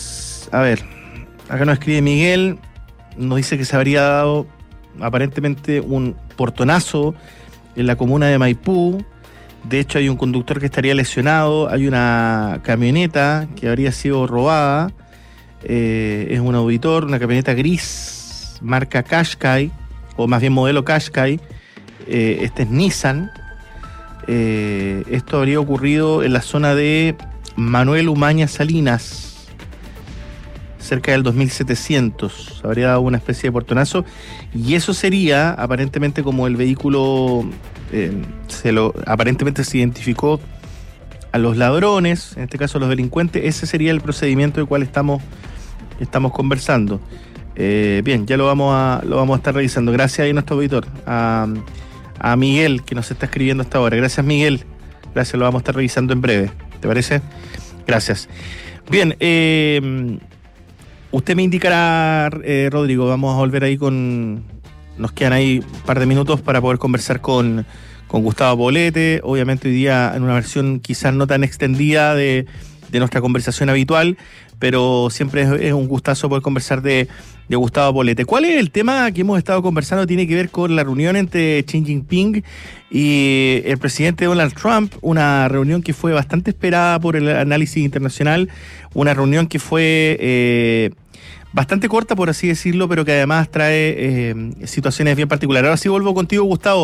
A ver, acá nos escribe Miguel, nos dice que se habría dado aparentemente un portonazo en la comuna de Maipú. De hecho, hay un conductor que estaría lesionado, hay una camioneta que habría sido robada, es un auditor, una camioneta gris, marca Qashqai, o más bien modelo Qashqai, este es Nissan. Esto habría ocurrido en la zona de Manuel Umaña Salinas, cerca del 2700, habría dado una especie de portonazo, y eso sería, aparentemente, como el vehículo... aparentemente se identificó a los ladrones, en este caso a los delincuentes, ese sería el procedimiento del cual estamos conversando. Bien, ya lo vamos a estar revisando. Gracias a nuestro auditor, a Miguel, que nos está escribiendo hasta ahora. Gracias, Miguel. Gracias, lo vamos a estar revisando en breve. ¿Te parece? Gracias. Bien, usted me indicará, Rodrigo, vamos a volver ahí nos quedan ahí un par de minutos para poder conversar con Gustavo Poblete, obviamente hoy día en una versión quizás no tan extendida de nuestra conversación habitual, pero siempre es un gustazo poder conversar de Gustavo Poblete. ¿Cuál es el tema que hemos estado conversando? Tiene que ver con la reunión entre Xi Jinping y el presidente Donald Trump, una reunión que fue bastante esperada por el análisis internacional, una reunión que fue... bastante corta, por así decirlo, pero que además trae situaciones bien particulares. Ahora sí vuelvo contigo, Gustavo.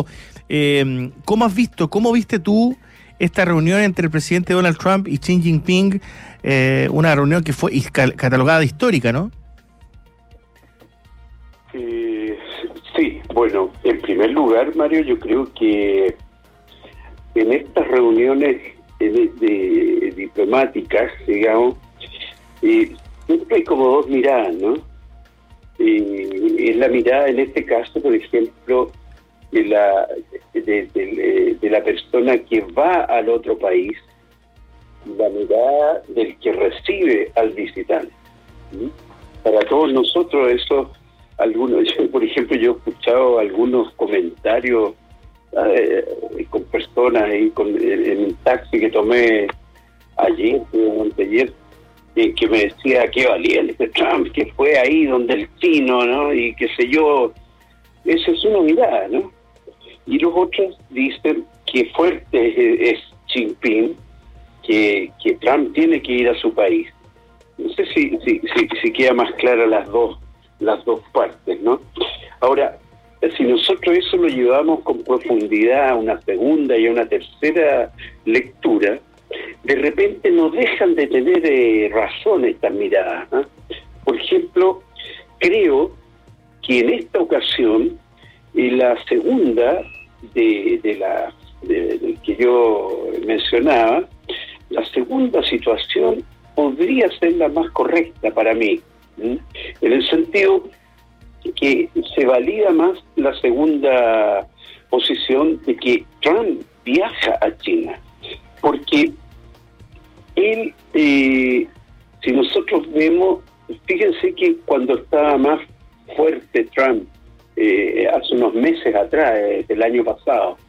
¿Cómo viste tú esta reunión entre el presidente Donald Trump y Xi Jinping? Una reunión que fue catalogada de histórica, ¿no? Sí, bueno, en primer lugar, Mario, yo creo que en estas reuniones diplomáticas, digamos, siempre hay como dos miradas, ¿no? Es la mirada, en este caso, por ejemplo, de la persona que va al otro país, la mirada del que recibe al visitante. ¿Sí? Para todos nosotros eso, por ejemplo, yo he escuchado algunos comentarios con personas ahí en un taxi que tomé ayer o anteayer, que me decía que valía el Trump, que fue ahí donde el chino, ¿no? Y qué sé yo. Esa es una mirada, ¿no? Y los otros dicen que fuerte es Xi Jinping, que Trump tiene que ir a su país. No sé si queda más clara las dos partes, ¿no? Ahora, si nosotros eso lo llevamos con profundidad a una segunda y a una tercera lectura, de repente no dejan de tener razón estas miradas, ¿eh? Por ejemplo, creo que en esta ocasión, la segunda del que yo mencionaba, la segunda situación podría ser la más correcta para mí, ¿eh? En el sentido que se valida más la segunda posición de que Trump viaja a China. Porque él, si nosotros vemos, fíjense que cuando estaba más fuerte Trump, hace unos meses atrás, del año pasado,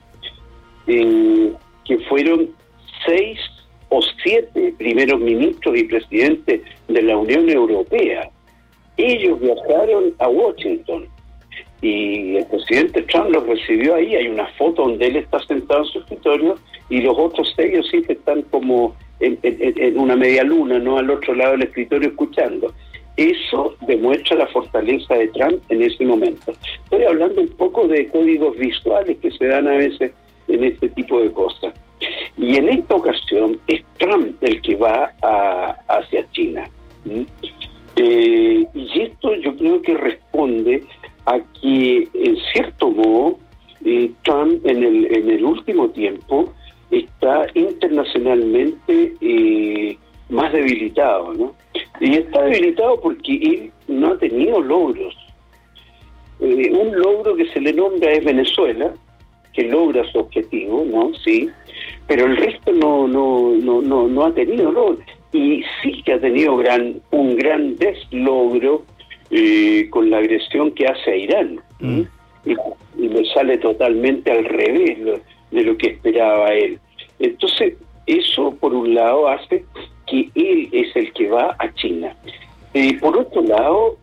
que fueron 6 o 7 primeros ministros y presidentes de la Unión Europea, ellos viajaron a Washington. Y el presidente Trump los recibió ahí. Hay una foto donde él está sentado en su escritorio y los otros 6 sí que están como en una media luna, ¿no? Al otro lado del escritorio escuchando. Eso demuestra la fortaleza de Trump en ese momento. Estoy hablando un poco de códigos visuales que se dan a veces en este tipo de cosas. Y en esta ocasión es Trump el que va hacia China. Y esto yo creo que responde a que, en cierto modo, Trump en el último tiempo está internacionalmente más debilitado, ¿no? Y está debilitado porque él no ha tenido logros. Un logro que se le nombra es Venezuela, que logra su objetivo, ¿no? Sí, pero el resto no ha tenido logros. Y sí que ha tenido un gran deslogro con la agresión que hace a Irán. Y le sale totalmente al revés de lo que esperaba él. Entonces, eso por un lado hace que él es el que va a China. Por otro lado,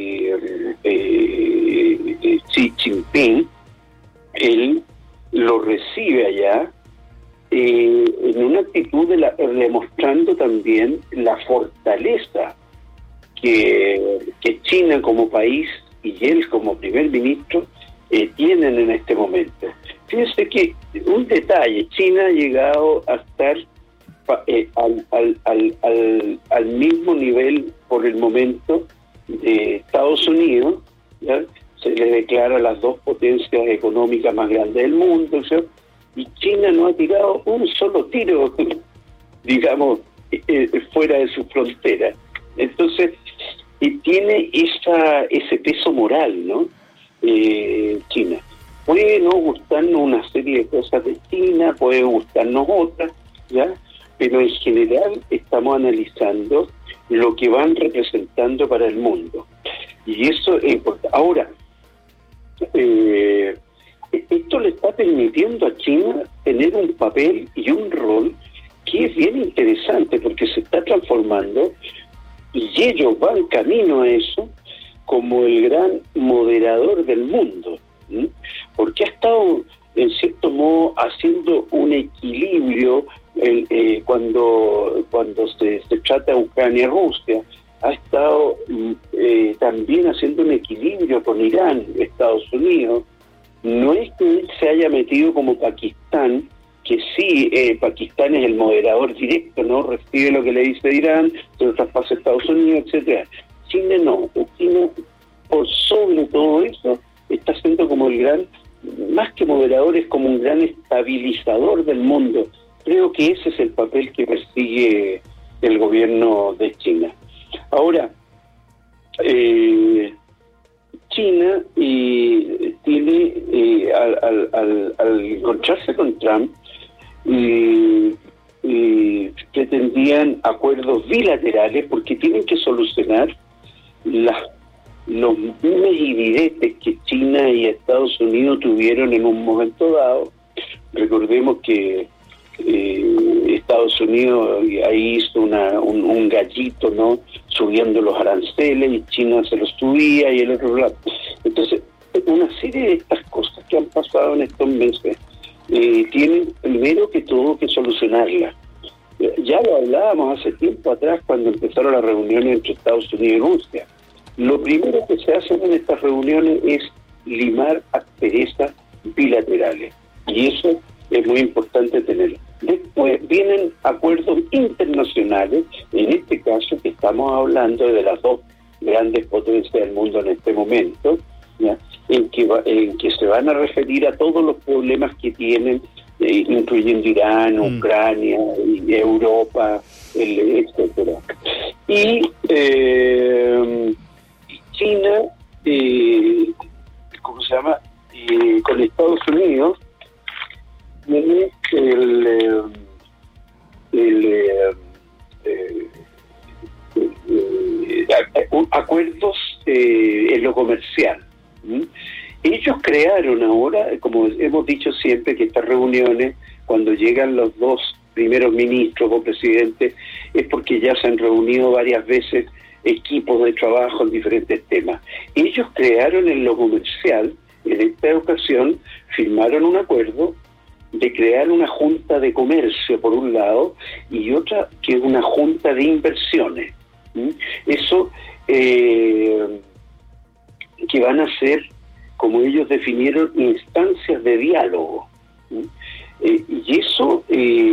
Xi Jinping, él lo recibe allá en una actitud demostrando también la fortaleza que China como país y él como primer ministro tienen en este momento. Fíjense que un detalle, China ha llegado a estar al mismo nivel por el momento de Estados Unidos, ¿ya? Se le declara las dos potencias económicas más grandes del mundo, ¿sí? Y China no ha tirado un solo tiro, digamos, fuera de su frontera. Entonces, tiene ese peso moral, ¿no? China. Puede no gustarnos una serie de cosas de China, puede gustarnos otras, ¿ya? Pero en general estamos analizando lo que van representando para el mundo. Y eso es importante. Ahora, esto le está permitiendo a China tener un papel y un rol que es bien interesante porque se está transformando y ellos van camino a eso como el gran moderador del mundo, ¿sí? Porque ha estado en cierto modo haciendo un equilibrio cuando se trata de Ucrania-Rusia, ha estado también haciendo un equilibrio con Irán, Estados Unidos. No es que él se haya metido como Pakistán, que sí, Pakistán es el moderador directo, ¿no? Recibe lo que le dice Irán, se lo traspasa a Estados Unidos, etcétera. China no. China, por sobre todo eso, está siendo como el gran, más que moderador, es como un gran estabilizador del mundo. Creo que ese es el papel que persigue el gobierno de China. Ahora, China tiene, al encontrarse con Trump, pretendían acuerdos bilaterales porque tienen que solucionar los dimes y diretes que China y Estados Unidos tuvieron en un momento dado. Recordemos que Estados Unidos ahí hizo un gallito, ¿no? Subiendo los aranceles y China se los subía y el otro lado. Entonces, una serie de estas cosas que han pasado en estos meses tienen primero que todo que solucionarlas. Ya lo hablábamos hace tiempo atrás cuando empezaron las reuniones entre Estados Unidos y Rusia. Lo primero que se hace en estas reuniones es limar asperezas bilaterales y eso es muy importante tenerlo. Después vienen acuerdos internacionales, en este caso que estamos hablando de las dos grandes potencias del mundo en este momento, ¿ya? En que se van a referir a todos los problemas que tienen, incluyendo Irán, Ucrania, Europa, etcétera. Y China, ¿cómo se llama? Con Estados Unidos tiene acuerdos en lo comercial. Ellos crearon ahora, como hemos dicho siempre, que estas reuniones, cuando llegan los dos primeros ministros o presidentes, es porque ya se han reunido varias veces equipos de trabajo en diferentes temas. Ellos crearon en lo comercial, en esta ocasión, firmaron un acuerdo de crear una junta de comercio, por un lado, y otra que es una junta de inversiones. Eso que van a ser, como ellos definieron, instancias de diálogo. Y eso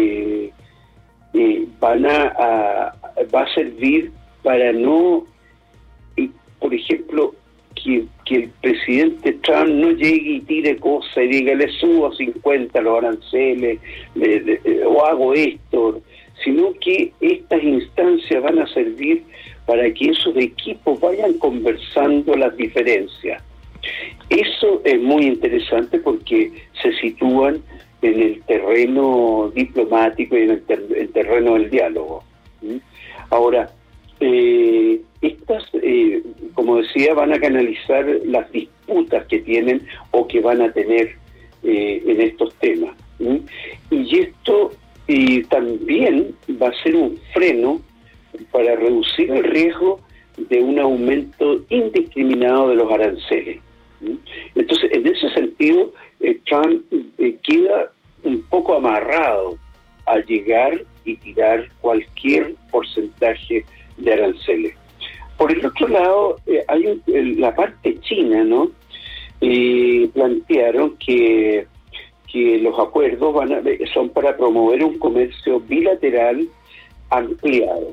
va a servir para no, por ejemplo, que el presidente Trump no llegue y tire cosas y diga le subo a 50 los aranceles o hago esto, sino que estas instancias van a servir para que esos equipos vayan conversando las diferencias. Eso es muy interesante porque se sitúan en el terreno diplomático y en el terreno del diálogo. Ahora, estas, como decía, van a canalizar las disputas que tienen o que van a tener en estos temas. Y esto también va a ser un freno para reducir el riesgo de un aumento indiscriminado de los aranceles. Entonces, en ese sentido, Trump queda un poco amarrado a llegar y tirar cualquier porcentaje de aranceles. Por el otro lado, hay la parte china, ¿no? Plantearon que los acuerdos son para promover un comercio bilateral ampliado.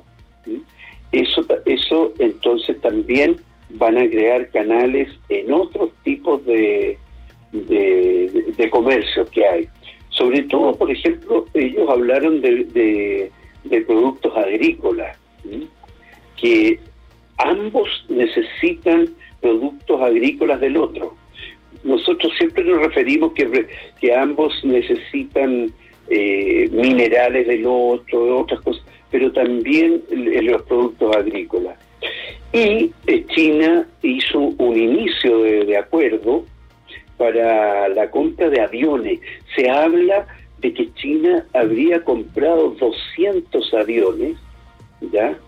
Eso entonces también van a crear canales en otros tipos de comercio que hay. Sobre todo, por ejemplo, ellos hablaron de productos agrícolas, que ambos necesitan productos agrícolas del otro. Nosotros siempre nos referimos que ambos necesitan minerales del otro, otras cosas, pero también los productos agrícolas. Y China hizo un inicio de acuerdo para la compra de aviones. Se habla de que China habría comprado 200 aviones, ¿ya?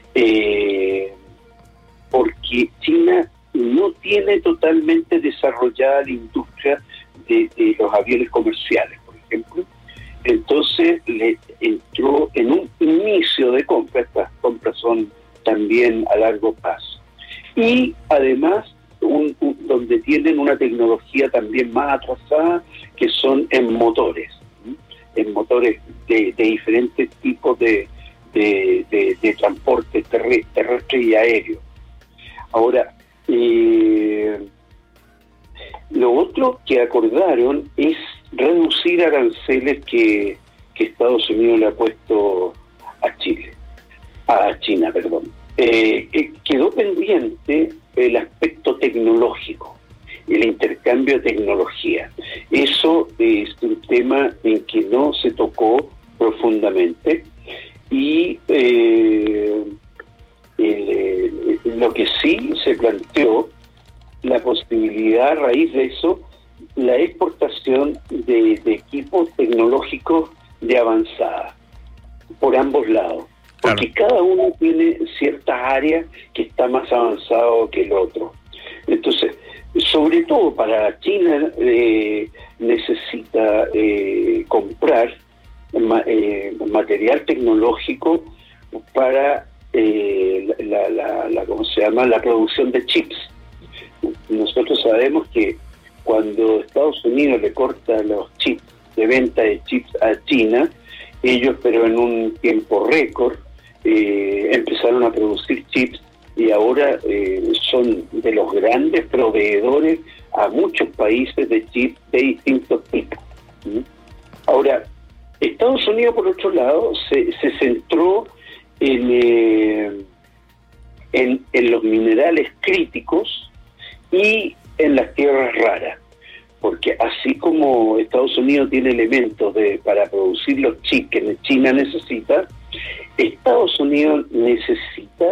Porque China no tiene totalmente desarrollada la industria de los aviones comerciales, por ejemplo. Entonces le entró en un inicio de compra. Estas compras son también a largo plazo. Y además, donde tienen una tecnología también más atrasada, que son en motores de diferentes tipos de transporte terrestre y aéreo. Ahora, lo otro que acordaron es reducir aranceles que Estados Unidos le ha puesto a China. Quedó pendiente el aspecto tecnológico, el intercambio de tecnología. Eso es un tema en que no se tocó profundamente y lo que sí se planteó, la posibilidad a raíz de eso, la exportación de equipos tecnológicos de avanzada por ambos lados, porque cada uno tiene ciertas áreas que está más avanzado que el otro. Entonces, sobre todo para China necesita comprar material tecnológico para la producción de chips. Nosotros sabemos que cuando Estados Unidos le corta los chips, de venta de chips a China, ellos, pero en un tiempo récord, empezaron a producir chips y ahora son de los grandes proveedores a muchos países de chips de distintos tipos. Ahora, Estados Unidos, por otro lado, se centró en los minerales críticos y en las tierras raras, porque así como Estados Unidos tiene elementos para producir los chips que China necesita, Estados Unidos necesita